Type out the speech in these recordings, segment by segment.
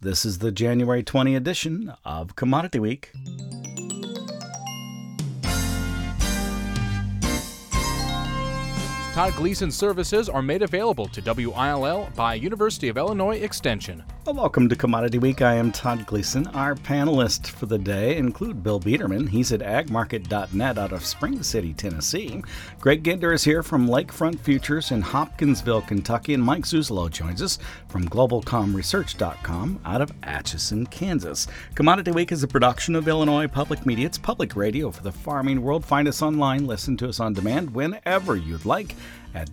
This is the January 20 edition of Commodity Week. Todd Gleason services are made available to WILL by University of Illinois Extension. Well, welcome to Commodity Week. I am Todd Gleason. Our panelists for the day include Bill Biederman. He's at agmarket.net out of Spring City, Tennessee. Greg Ginder is here from Lakefront Futures in Hopkinsville, Kentucky. And Mike Zuzolo joins us from globalcomresearch.com out of Atchison, Kansas. Commodity Week is a production of Illinois Public Media. It's public radio for the farming world. Find us online. Listen to us on demand whenever you'd like at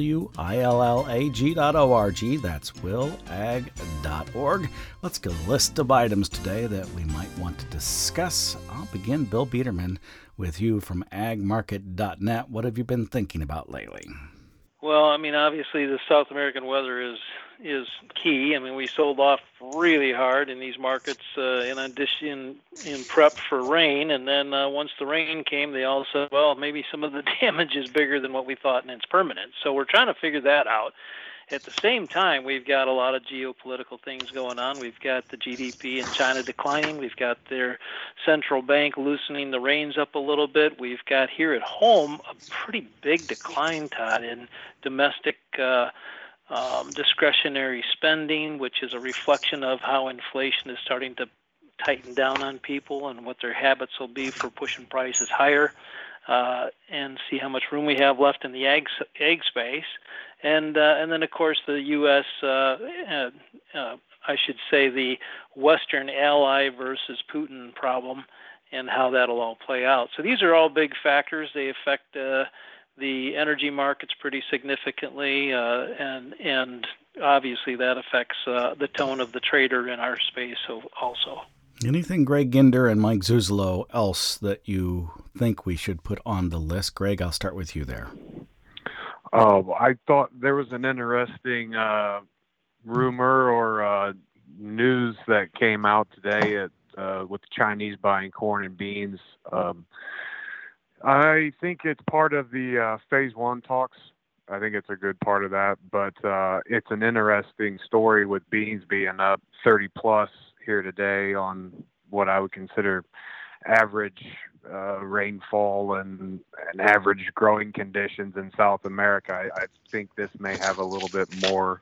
willag.org. That's willag.org. Let's get a list of items today that we might want to discuss. I'll begin, Bill Biederman, with you from agmarket.net. What have you been thinking about lately? Well, obviously the South American weather is key. We sold off really hard in these markets in addition in prep for rain, and then once the rain came, they all said, well, maybe some of the damage is bigger than what we thought and it's permanent. So we're trying to figure that out. At the same time, we've got a lot of geopolitical things going on. We've got the GDP in China declining. We've got their central bank loosening the reins up a little bit. We've got here at home a pretty big decline, Todd, in domestic discretionary spending, which is a reflection of how inflation is starting to tighten down on people and what their habits will be for pushing prices higher, and see how much room we have left in the ag space. And then, of course, the U.S., I should say the Western ally versus Putin problem and how that'll all play out. So these are all big factors. They affect the energy markets pretty significantly, and obviously that affects the tone of the trader in our space also. Anything, Greg Ginder and Mike Zuzolo, else that you think we should put on the list? Greg, I'll start with you there. I thought there was an interesting rumor or news that came out today with the Chinese buying corn and beans. I think it's part of the phase one talks. I think it's a good part of that, but it's an interesting story with beans being up 30 plus here today on what I would consider average rainfall and average growing conditions in South America. I think this may have a little bit more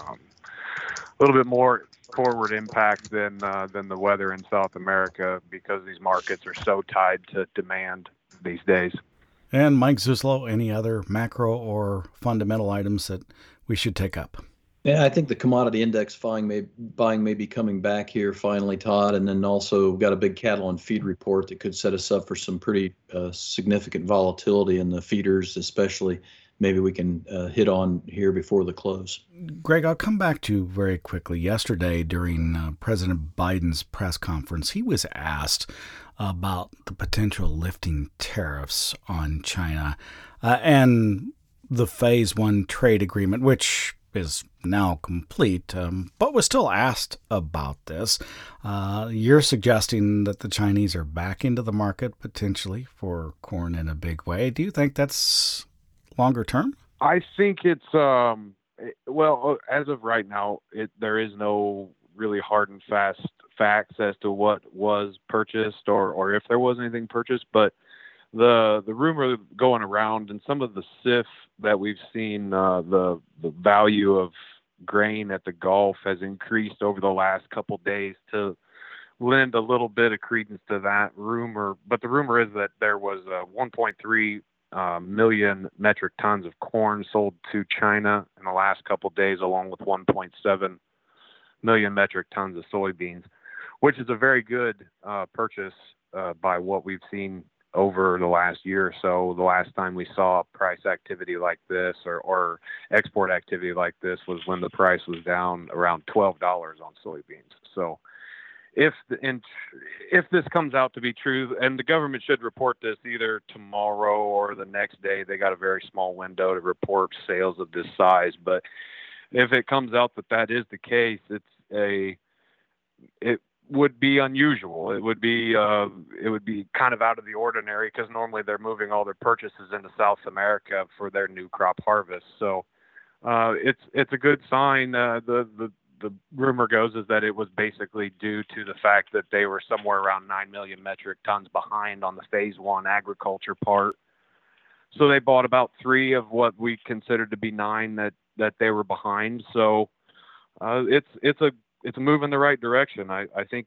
forward impact than the weather in South America, because these markets are so tied to demand these days. And Mike Zuzolo, any other macro or fundamental items that we should take up? Yeah, I think the commodity index buying may be coming back here finally, Todd. And then also we've got a big cattle and feed report that could set us up for some pretty significant volatility in the feeders, especially. Maybe we can hit on here before the close. Greg, I'll come back to you very quickly. Yesterday during President Biden's press conference, he was asked about the potential lifting tariffs on China and the phase one trade agreement, which is now complete, but was still asked about this. You're suggesting that the Chinese are back into the market potentially for corn in a big way. Do you think that's longer term? I think it's, well, as of right now, there is no really hard and fast facts as to what was purchased or if there was anything purchased, but the rumor going around and some of the SIF that we've seen, the value of grain at the Gulf has increased over the last couple days to lend a little bit of credence to that rumor. But the rumor is that there was 1.3 million metric tons of corn sold to China in the last couple days, along with 1.7 million metric tons of soybeans, which is a very good purchase by what we've seen over the last year or so. The last time we saw price activity like this or export activity like this was when the price was down around $12 on soybeans. So if this comes out to be true, and the government should report this either tomorrow or the next day, they got a very small window to report sales of this size. But if it comes out that is the case, it would be unusual. It would be kind of out of the ordinary, because normally they're moving all their purchases into South America for their new crop harvest. So it's a good sign. The the rumor goes is that it was basically due to the fact that they were somewhere around 9 million metric tons behind on the phase one agriculture part. So they bought about 3 of what we considered to be 9 that they were behind. So it's a move in the right direction. I think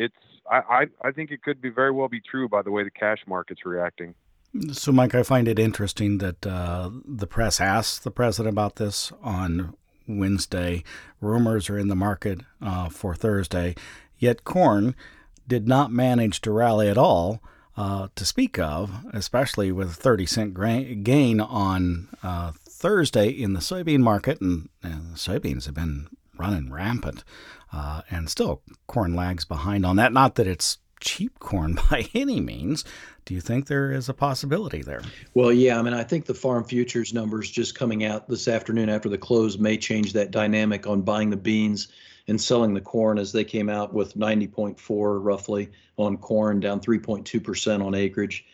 I think it could be very well be true by the way the cash market's reacting. So, Mike, I find it interesting that the press asked the president about this on Wednesday. Rumors are in the market for Thursday. Yet corn did not manage to rally at all to speak of, especially with a 30-cent gain on Thursday in the soybean market. And the soybeans have been running rampant. And still, corn lags behind on that. Not that it's cheap corn by any means. Do you think there is a possibility there? Well, yeah. I mean, I think the farm futures numbers just coming out this afternoon after the close may change that dynamic on buying the beans and selling the corn, as they came out with 90.4 roughly on corn, down 3.2% on acreage,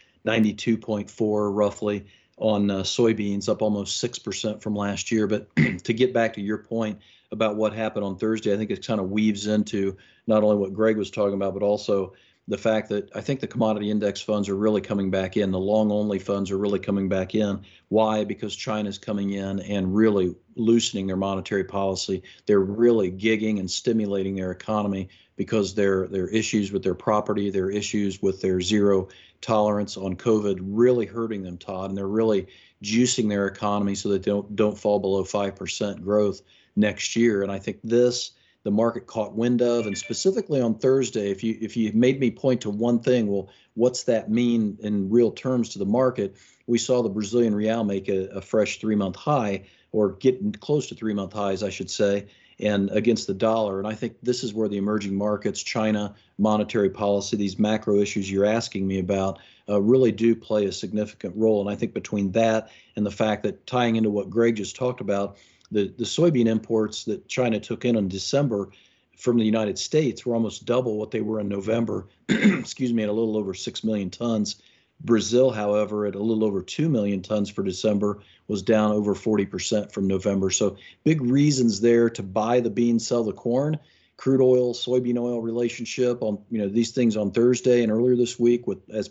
92.4 roughly on soybeans, up almost 6% from last year. But to get back to your point about what happened on Thursday, I think it kind of weaves into not only what Greg was talking about, but also the fact that I think the commodity index funds are really coming back in. The long-only funds are really coming back in. Why? Because China's coming in and really loosening their monetary policy. They're really gigging and stimulating their economy because their issues with their property, their issues with their zero tolerance on COVID really hurting them, Todd, and they're really juicing their economy so that they don't fall below 5% growth next year. And I think the market caught wind of, and specifically on Thursday, if you made me point to one thing, well, what's that mean in real terms to the market? We saw the Brazilian real make a fresh 3-month high, or getting close to 3-month highs, I should say, and against the dollar. And I think this is where the emerging markets, China, monetary policy, these macro issues you're asking me about, really do play a significant role. And I think between that and the fact that, tying into what Greg just talked about, the soybean imports that China took in December from the United States were almost double what they were in November, excuse me, at a little over 6 million tons. Brazil, however, at a little over 2 million tons for December, was down over 40% from November. So big reasons there to buy the beans, sell the corn. Crude oil, soybean oil relationship on, these things on Thursday and earlier this week, with as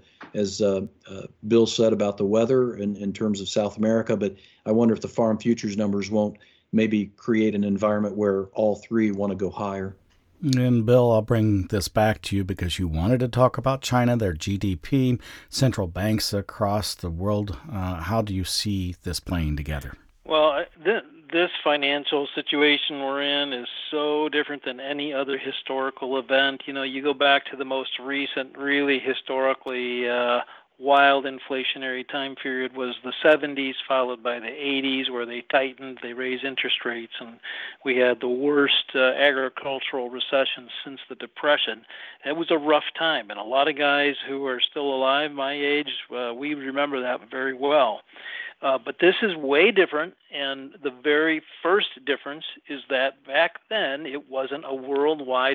Bill said about the weather in terms of South America. But I wonder if the farm futures numbers won't maybe create an environment where all three want to go higher. And Bill, I'll bring this back to you because you wanted to talk about China, their GDP, central banks across the world. How do you see this playing together? Well, this financial situation we're in is so different than any other historical event. You go back to the most recent, really historically wild inflationary time period was the 70s, followed by the 80s, where they tightened, they raised interest rates, and we had the worst agricultural recession since the Depression. It was a rough time, and a lot of guys who are still alive, my age, we remember that very well. But this is way different, and the very first difference is that back then it wasn't a worldwide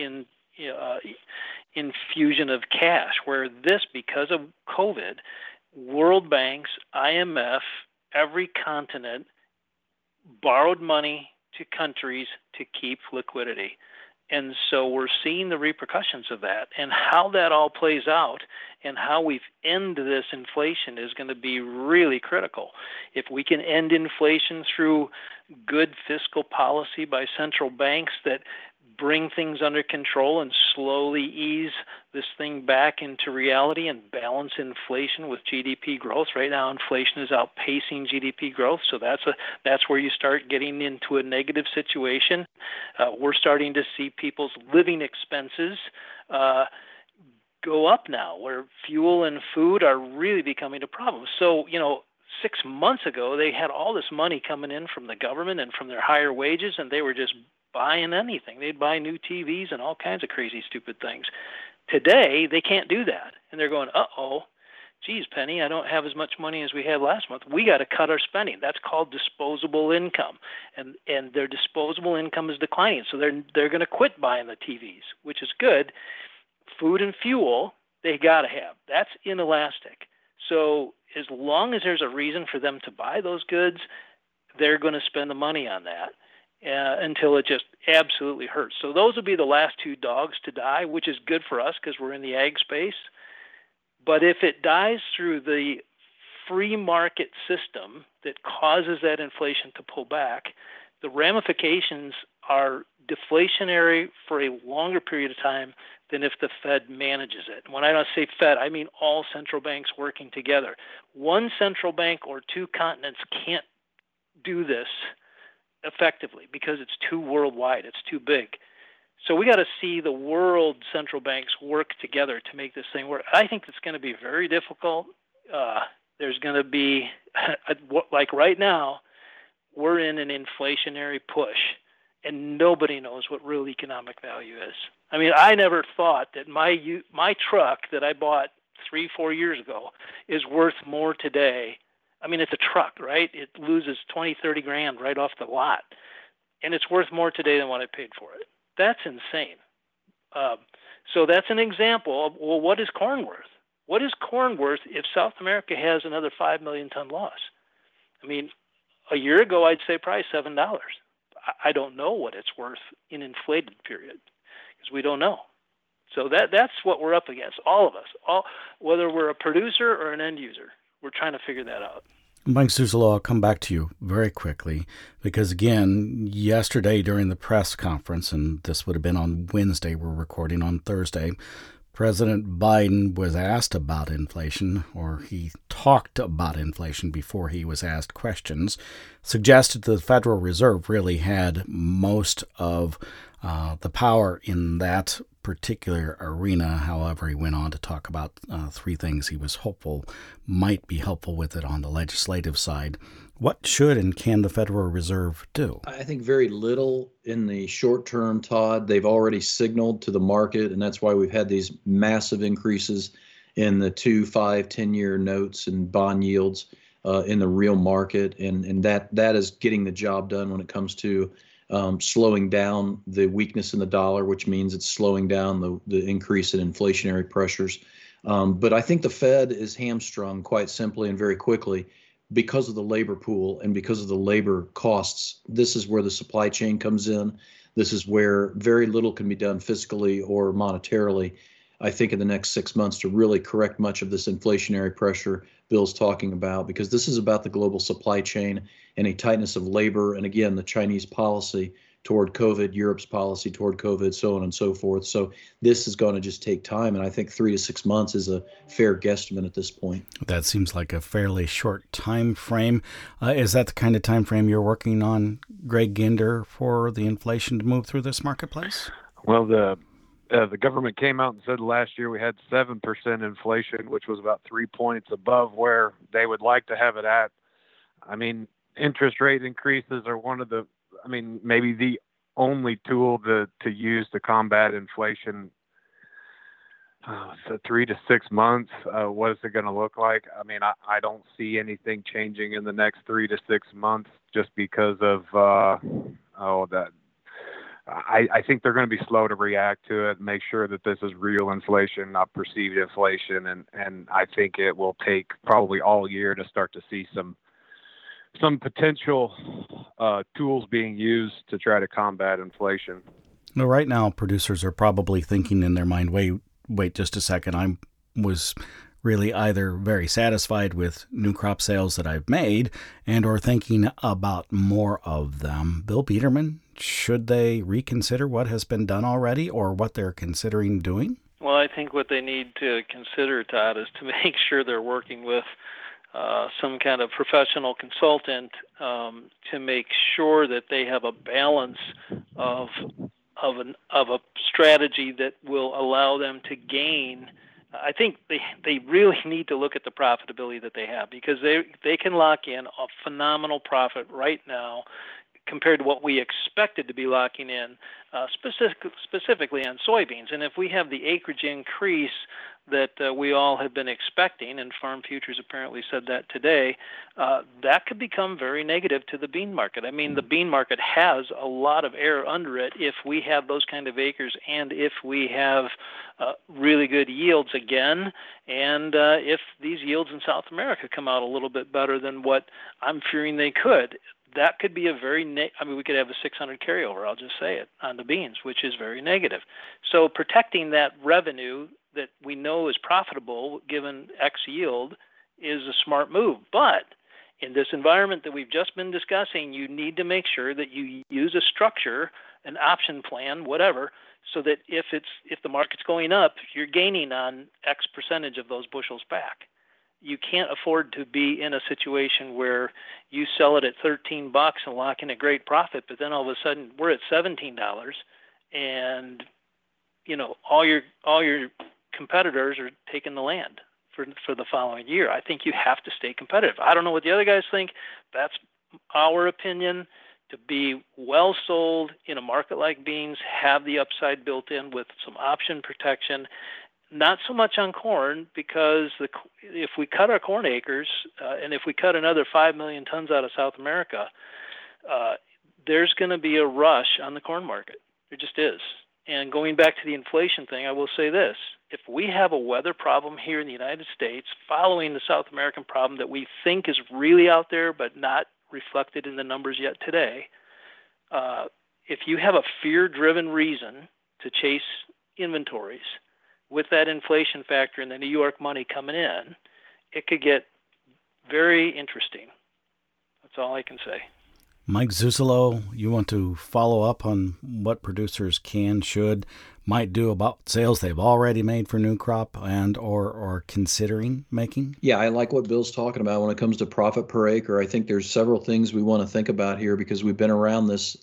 infusion of cash, where this, because of COVID, world banks, IMF, every continent borrowed money to countries to keep liquidity. And so we're seeing the repercussions of that, and how that all plays out and how we end this inflation is going to be really critical. If we can end inflation through good fiscal policy by central banks that bring things under control and slowly ease this thing back into reality and balance inflation with GDP growth. Right now, inflation is outpacing GDP growth, so that's where you start getting into a negative situation. We're starting to see people's living expenses go up now, where fuel and food are really becoming a problem. So, 6 months ago, they had all this money coming in from the government and from their higher wages, and they were just buying anything. They'd buy new TVs and all kinds of crazy, stupid things. Today, they can't do that. And they're going, geez, Penny, I don't have as much money as we had last month. We got to cut our spending. That's called disposable income. And their disposable income is declining. So they're going to quit buying the TVs, which is good. Food and fuel, they got to have. That's inelastic. So as long as there's a reason for them to buy those goods, they're going to spend the money on that. until it just absolutely hurts. So those would be the last two dogs to die, which is good for us because we're in the ag space. But if it dies through the free market system that causes that inflation to pull back, the ramifications are deflationary for a longer period of time than if the Fed manages it. When I don't say Fed, I mean all central banks working together. One central bank or two continents can't do this effectively because it's too worldwide, it's too big. So we got to see the world central banks work together to make this thing work. I think it's going to be very difficult. There's going to be, like right now, we're in an inflationary push, and nobody knows what real economic value is. I mean, I never thought that my truck that I bought 3-4 years ago is worth more today. I mean, it's a truck, right? It loses 20-30 grand right off the lot, and it's worth more today than what I paid for it. That's insane. So that's an example of, well, what is corn worth? What is corn worth if South America has another 5 million ton loss? I mean, a year ago, I'd say probably $7. I don't know what it's worth in inflated period because we don't know. So that's what we're up against, all of us, whether we're a producer or an end user. We're trying to figure that out. Mike Zuzolo, I'll come back to you very quickly because, again, yesterday during the press conference, and this would have been on Wednesday, we're recording on Thursday, President Biden was asked about inflation, or he talked about inflation before he was asked questions, suggested the Federal Reserve really had most of the power in that particular arena. However, he went on to talk about three things he was hopeful might be helpful with it on the legislative side. What should and can the Federal Reserve do? I think very little in the short term, Todd. They've already signaled to the market, and that's why we've had these massive increases in the 2, 5, 10-year notes and bond yields in the real market. And that is getting the job done when it comes to slowing down the weakness in the dollar, which means it's slowing down the increase in inflationary pressures. But I think the Fed is hamstrung quite simply and very quickly because of the labor pool and because of the labor costs. This is where the supply chain comes in. This is where very little can be done fiscally or monetarily, I think, in the next 6 months to really correct much of this inflationary pressure Bill's talking about, because this is about the global supply chain and a tightness of labor. And again, the Chinese policy toward COVID, Europe's policy toward COVID, so on and so forth. So this is going to just take time. And I think 3 to 6 months is a fair guesstimate at this point. That seems like a fairly short time frame. Is that the kind of time frame you're working on, Greg Ginder, for the inflation to move through this marketplace? Well, the government came out and said last year we had 7% inflation, which was about 3 points above where they would like to have it at. I mean, interest rate increases are maybe the only tool to use to combat inflation. So 3 to 6 months, what is it going to look like? I mean, I don't see anything changing in the next 3 to 6 months just because of that. I think they're going to be slow to react to it, make sure that this is real inflation, not perceived inflation. And I think it will take probably all year to start to see some potential tools being used to try to combat inflation. Now, right now, producers are probably thinking in their mind, wait just a second. I was really either very satisfied with new crop sales that I've made and or thinking about more of them. Bill Biederman, should they reconsider what has been done already or what they're considering doing? Well, I think what they need to consider, Todd, is to make sure they're working with some kind of professional consultant to make sure that they have a balance of a strategy that will allow them to gain. I think they really need to look at the profitability that they have, because they can lock in a phenomenal profit right now compared to what we expected to be locking in, specifically on soybeans. And if we have the acreage increase that we all have been expecting, and Farm Futures apparently said that today, that could become very negative to the bean market. I mean, the bean market has a lot of air under it if we have those kind of acres and if we have really good yields again, and if these yields in South America come out a little bit better than what I'm fearing they could. that could be a very, we could have a 600 carryover, I'll just say it, on the beans, which is very negative. So protecting that revenue that we know is profitable given X yield is a smart move. But in this environment that we've just been discussing, you need to make sure that you use a structure, an option plan, whatever, so that if the market's going up, you're gaining on X percentage of those bushels back. You can't afford to be in a situation where you sell it at $13 and lock in a great profit, but then all of a sudden we're at $17, and all your competitors are taking the land for the following year. I think you have to stay competitive. I don't know what the other guys think. That's our opinion. To be well sold in a market like beans, have the upside built in with some option protection. Not so much on corn, because if we cut our corn acres and if we cut another 5 million tons out of South America, there's going to be a rush on the corn market. There just is. And going back to the inflation thing, I will say this. If we have a weather problem here in the United States following the South American problem that we think is really out there but not reflected in the numbers yet today, if you have a fear-driven reason to chase inventories with that inflation factor and the New York money coming in, it could get very interesting. That's all I can say. Mike Zuzolo, you want to follow up on what producers might do about sales they've already made for new crop and or considering making? Yeah, I like what Bill's talking about when it comes to profit per acre. I think there's several things we want to think about here because we've been around this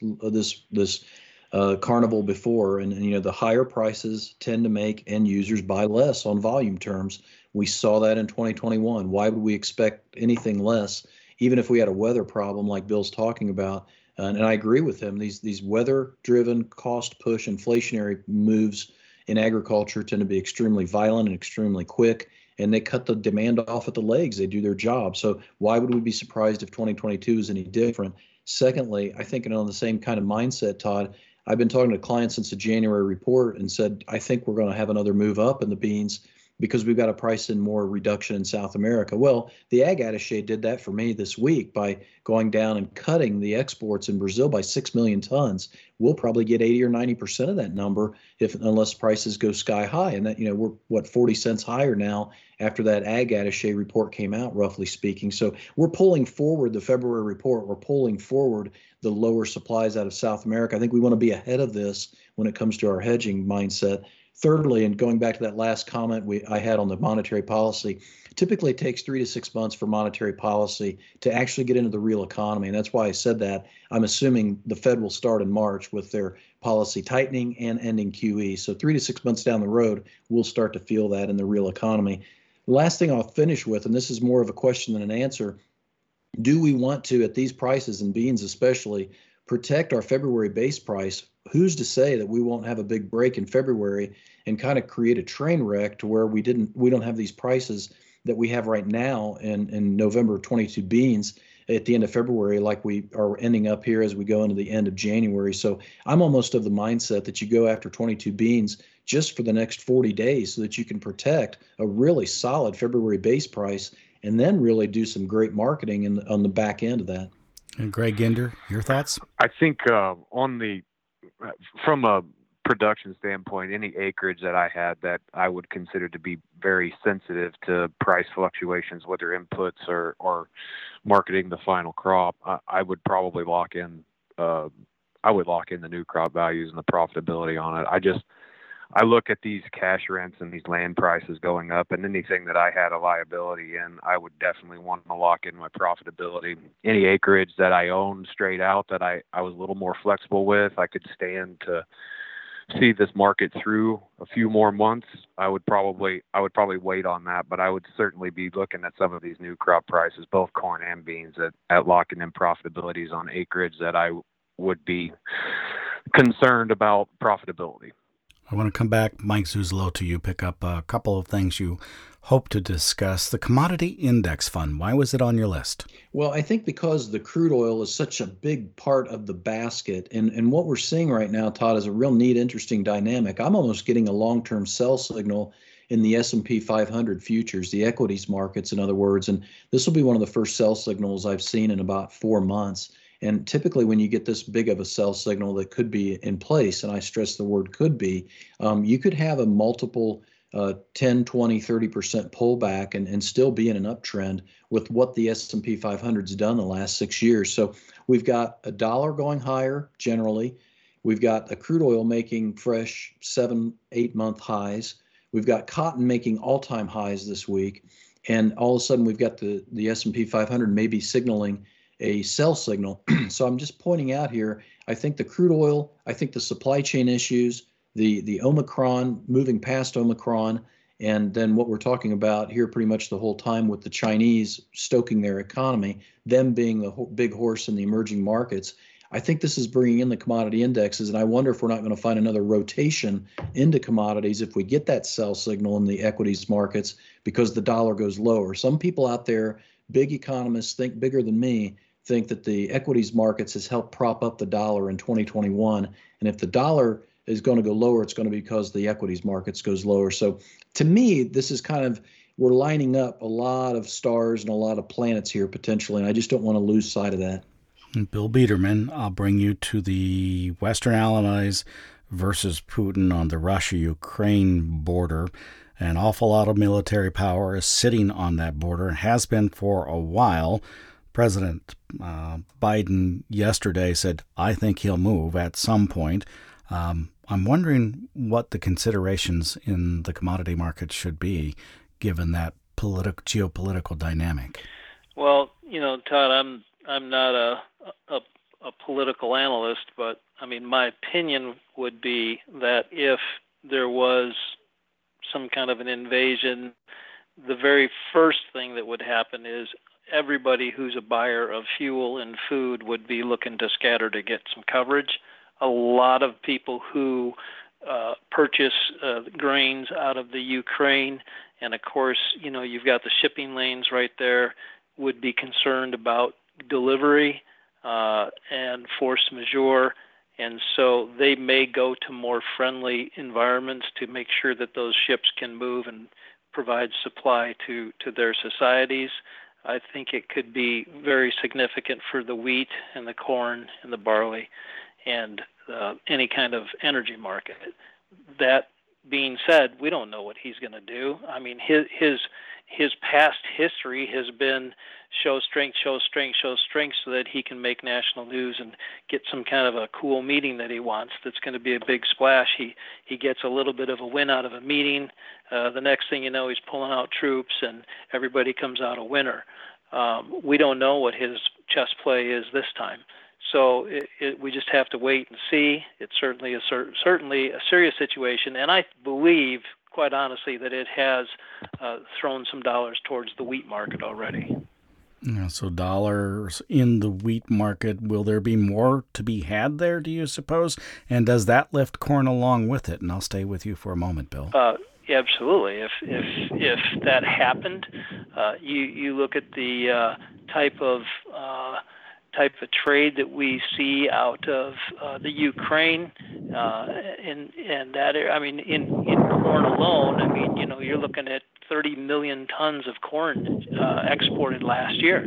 carnival before, and the higher prices tend to make end users buy less on volume terms. We saw that in 2021. Why would we expect anything less, even if we had a weather problem like Bill's talking about? And I agree with him. These weather-driven, cost-push, inflationary moves in agriculture tend to be extremely violent and extremely quick, and they cut the demand off at the legs. They do their job. So why would we be surprised if 2022 is any different? Secondly, I think on the same kind of mindset, Todd, I've been talking to clients since the January report and said, I think we're going to have another move up in the beans because we've got to price in more reduction in South America. Well, the ag attaché did that for me this week by going down and cutting the exports in Brazil by 6 million tons. We'll probably get 80 or 90% of that number unless prices go sky high. And that, we're 40 cents higher now after that ag attaché report came out, roughly speaking. So we're pulling forward the February report. We're pulling forward the lower supplies out of South America. I think we want to be ahead of this when it comes to our hedging mindset. Thirdly, and going back to that last comment I had on the monetary policy, typically it takes 3 to 6 months for monetary policy to actually get into the real economy. And that's why I said that. I'm assuming the Fed will start in March with their policy tightening and ending QE. So 3 to 6 months down the road, we'll start to feel that in the real economy. The last thing I'll finish with, and this is more of a question than an answer, do we want to, at these prices, and beans especially, protect our February base price? Who's to say that we won't have a big break in February and kind of create a train wreck to where we don't have these prices that we have right now in November 22 beans at the end of February, like we are ending up here as we go into the end of January. So I'm almost of the mindset that you go after 22 beans just for the next 40 days so that you can protect a really solid February base price and then really do some great marketing on the back end of that. And Greg Ginder, your thoughts? I think from a production standpoint, any acreage that I had that I would consider to be very sensitive to price fluctuations, whether inputs or marketing the final crop, I would probably lock in. I would lock in the new crop values and the profitability on it. I look at these cash rents and these land prices going up, and anything that I had a liability in, I would definitely want to lock in my profitability. Any acreage that I owned straight out that I was a little more flexible with, I could stand to see this market through a few more months. I would probably wait on that, but I would certainly be looking at some of these new crop prices, both corn and beans, at locking in profitabilities on acreage that I would be concerned about profitability. I want to come back, Mike Zuzolo, to you, pick up a couple of things you hope to discuss. The Commodity Index Fund, why was it on your list? Well, I think because the crude oil is such a big part of the basket, and what we're seeing right now, Todd, is a real neat, interesting dynamic. I'm almost getting a long-term sell signal in the S&P 500 futures, the equities markets, in other words, and this will be one of the first sell signals I've seen in about 4 months. And typically when you get this big of a sell signal that could be in place, and I stress the word could be, you could have a multiple 10, 20, 30% pullback and still be in an uptrend with what the S&P 500's done the last 6 years. So we've got a dollar going higher generally. We've got a crude oil making fresh 7, 8 month highs. We've got cotton making all-time highs this week. And all of a sudden we've got the S&P 500 maybe signaling a sell signal. So I'm just pointing out here, I think the crude oil, I think the supply chain issues, the Omicron, moving past Omicron, and then what we're talking about here pretty much the whole time with the Chinese stoking their economy, them being the big horse in the emerging markets. I think this is bringing in the commodity indexes, and I wonder if we're not going to find another rotation into commodities if we get that sell signal in the equities markets because the dollar goes lower. Some people out there, big economists, think bigger than me, think that the equities markets has helped prop up the dollar in 2021, and if the dollar is going to go lower, it's going to be because the equities markets goes lower. So to me, this is kind of, we're lining up a lot of stars and a lot of planets here potentially, and I just don't want to lose sight of that. Bill Biederman, I'll bring you to the Western Allies versus Putin on the Russia-Ukraine border. An awful lot of military power is sitting on that border and has been for a while. President Biden yesterday said, I think he'll move at some point. I'm wondering what the considerations in the commodity market should be, given that geopolitical dynamic. Well, Todd, I'm not a political analyst, but I mean, my opinion would be that if there was some kind of an invasion, the very first thing that would happen is everybody who's a buyer of fuel and food would be looking to scatter to get some coverage. A lot of people who purchase grains out of the Ukraine, and of course, you've got the shipping lanes right there, would be concerned about delivery and force majeure. And so they may go to more friendly environments to make sure that those ships can move and provide supply to their societies. I think it could be very significant for the wheat and the corn and the barley and any kind of energy market. That being said, we don't know what he's going to do. I mean, his past history has been show strength, so that he can make national news and get some kind of a cool meeting that he wants that's going to be a big splash. He gets a little bit of a win out of a meeting. The next thing you know, he's pulling out troops and everybody comes out a winner. We don't know what his chess play is this time. So we just have to wait and see. It's certainly a serious situation, and I believe, quite honestly, that it has thrown some dollars towards the wheat market already. So dollars in the wheat market. Will there be more to be had there, do you suppose? And does that lift corn along with it? And I'll stay with you for a moment, Bill. Absolutely. If that happened, you look at the type of trade that we see out of the Ukraine in that area. I mean, in corn alone, I mean, you're looking at 30 million tons of corn exported last year.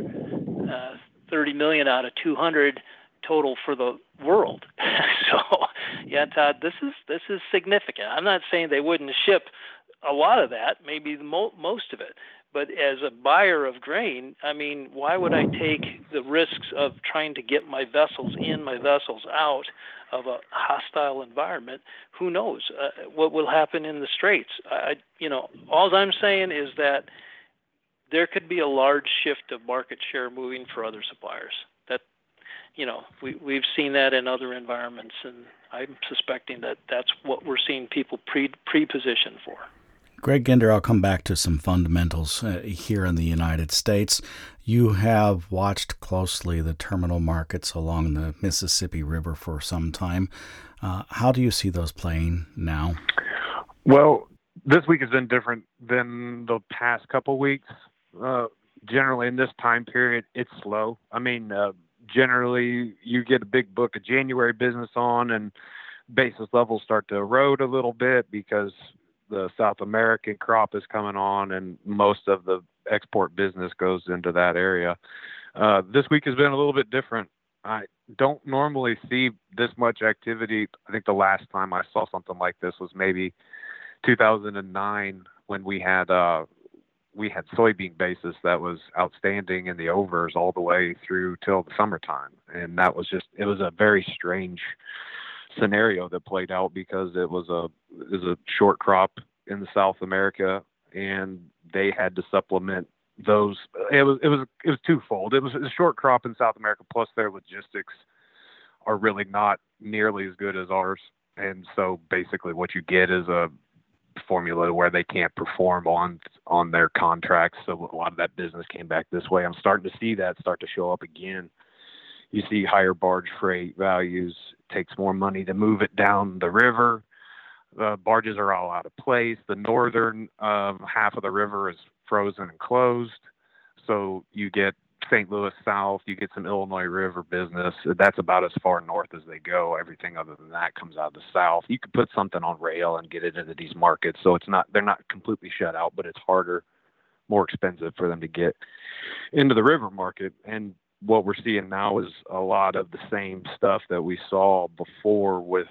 30 million out of 200 total for the world. So, yeah, Todd, this is significant. I'm not saying they wouldn't ship a lot of that, maybe most of it. But as a buyer of grain, I mean, why would I take the risks of trying to get my vessels in, my vessels out of a hostile environment? Who knows what will happen in the Straits? All I'm saying is that there could be a large shift of market share moving for other suppliers. That, we've seen that in other environments, and I'm suspecting that that's what we're seeing people pre-position for. Greg Ginder, I'll come back to some fundamentals here in the United States. You have watched closely the terminal markets along the Mississippi River for some time. How do you see those playing now? Well, this week has been different than the past couple weeks. Generally, in this time period, it's slow. I mean, generally, you get a big book of January business on, and basis levels start to erode a little bit because the South American crop is coming on, and most of the export business goes into that area. This week has been a little bit different. I don't normally see this much activity. I think the last time I saw something like this was maybe 2009 when we had soybean basis that was outstanding in the overs all the way through till the summertime, and that was it was a very strange scenario that played out because it was a short crop in the South America, and they had to supplement those. It was twofold. It was a short crop in South America, plus their logistics are really not nearly as good as ours, and so basically what you get is a formula where they can't perform on their contracts. So a lot of that business came back this way. I'm starting to see that start to show up again. You see higher barge freight values. It takes more money to move it down the river. The barges are all out of place. The northern half of the river is frozen and closed. So you get St. Louis south, you get some Illinois River business. That's about as far north as they go. Everything other than that comes out of the south. You could put something on rail and get it into these markets. So they're not completely shut out, but it's harder, more expensive for them to get into the river market. And what we're seeing now is a lot of the same stuff that we saw before with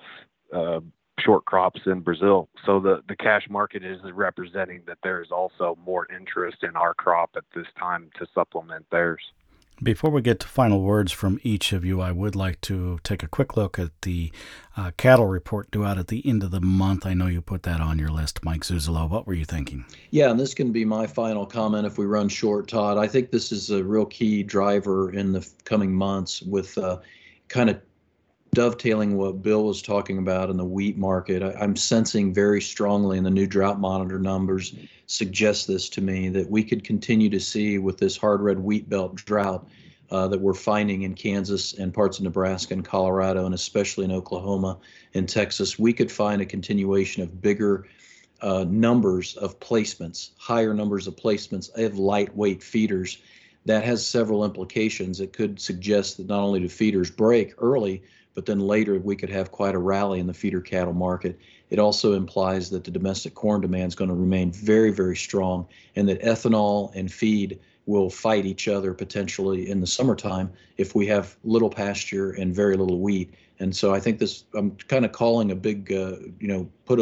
short crops in Brazil. So the cash market is representing that there is also more interest in our crop at this time to supplement theirs. Before we get to final words from each of you, I would like to take a quick look at the cattle report due out at the end of the month. I know you put that on your list, Mike Zuzolo. What were you thinking? Yeah, and this can be my final comment if we run short, Todd. I think this is a real key driver in the coming months with kind of dovetailing what Bill was talking about in the wheat market. I'm sensing very strongly, and the new drought monitor numbers suggest this to me, that we could continue to see with this hard red wheat belt drought that we're finding in Kansas and parts of Nebraska and Colorado, and especially in Oklahoma and Texas. We could find a continuation of bigger numbers of placements, higher numbers of placements of lightweight feeders. That has several implications. It could suggest that not only do feeders break early, but then later we could have quite a rally in the feeder cattle market. It also implies that the domestic corn demand is going to remain very, very strong, and that ethanol and feed will fight each other potentially in the summertime if we have little pasture and very little wheat. And so I think I'm kind of calling a big, put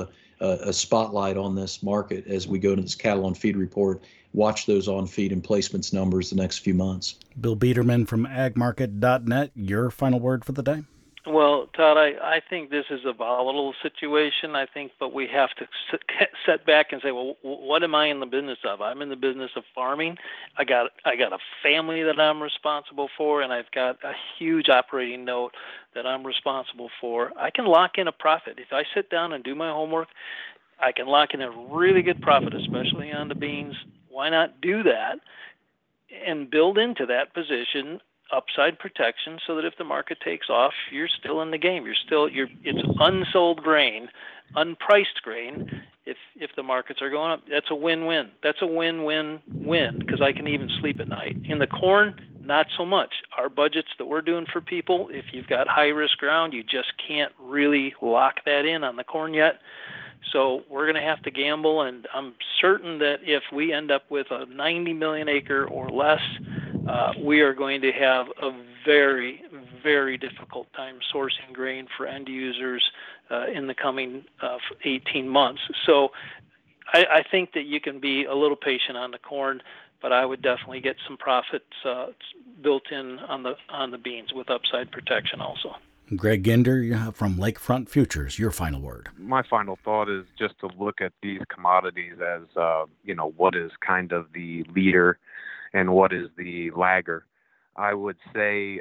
a spotlight on this market as we go to this cattle on feed report. Watch those on feed and placements numbers the next few months. Bill Biederman from agmarket.net, your final word for the day? Well, Todd, I think this is a volatile situation. But we have to set back and say, well, what am I in the business of? I'm in the business of farming. I got a family that I'm responsible for, and I've got a huge operating note that I'm responsible for. I can lock in a profit. If I sit down and do my homework, I can lock in a really good profit, especially on the beans. Why not do that and build into that position upside protection so that if the market takes off, you're still in the game. It's unsold grain, unpriced grain. If the markets are going up, that's a win-win. That's a win-win-win because I can even sleep at night. In the corn, not so much. Our budgets that we're doing for people, if you've got high-risk ground, you just can't really lock that in on the corn yet. So we're going to have to gamble, and I'm certain that if we end up with a 90 million acre or less, we are going to have a very, very difficult time sourcing grain for end users in the coming 18 months. So I think that you can be a little patient on the corn, but I would definitely get some profits built in on the beans with upside protection also. Greg Ginder from Lakefront Futures, your final word. My final thought is just to look at these commodities as, what is kind of the leader and what is the lagger. I would say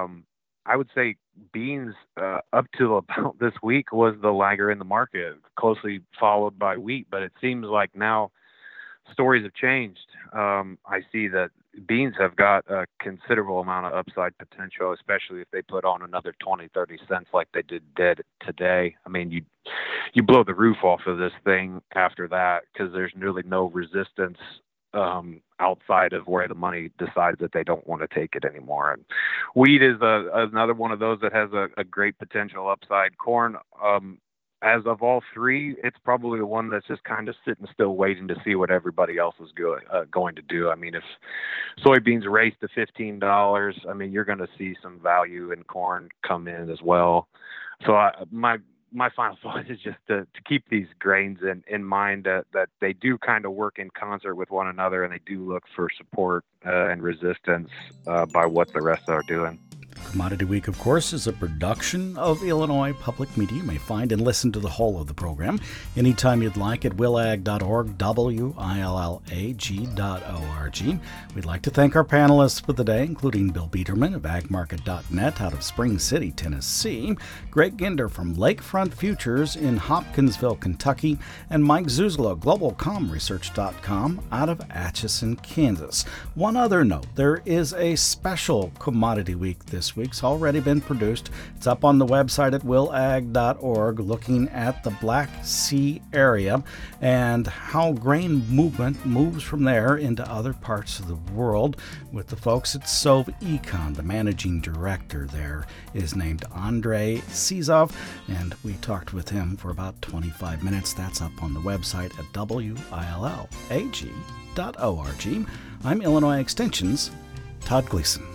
beans up to about this week was the lagger in the market, closely followed by wheat. But it seems like now stories have changed. I see that beans have got a considerable amount of upside potential, especially if they put on another 20-30 cents like they did today. I mean, you blow the roof off of this thing after that because there's really no resistance outside of where the money decides that they don't want to take it anymore. And wheat is another one of those that has a great potential upside. Corn, as of all three, it's probably the one that's just kind of sitting still waiting to see what everybody else is going to do. I mean, if soybeans raise to $15, I mean, you're going to see some value in corn come in as well. So my final thought is just to keep these grains in mind, that they do kind of work in concert with one another, and they do look for support and resistance by what the rest are doing. Commodity Week, of course, is a production of Illinois Public Media. You may find and listen to the whole of the program anytime you'd like at willag.org, willag.org. We'd like to thank our panelists for the day, including Bill Biederman of agmarket.net out of Spring City, Tennessee, Greg Ginder from Lakefront Futures in Hopkinsville, Kentucky, and Mike Zuzula, globalcomresearch.com out of Atchison, Kansas. One other note, there is a special Commodity Week this week. It's already been produced. It's up on the website at willag.org, looking at the Black Sea area and how grain movement moves from there into other parts of the world with the folks at Sov Econ. The managing director there is named Andrei Sizov, and we talked with him for about 25 minutes. That's up on the website at willag.org. I'm Illinois Extension's Todd Gleason.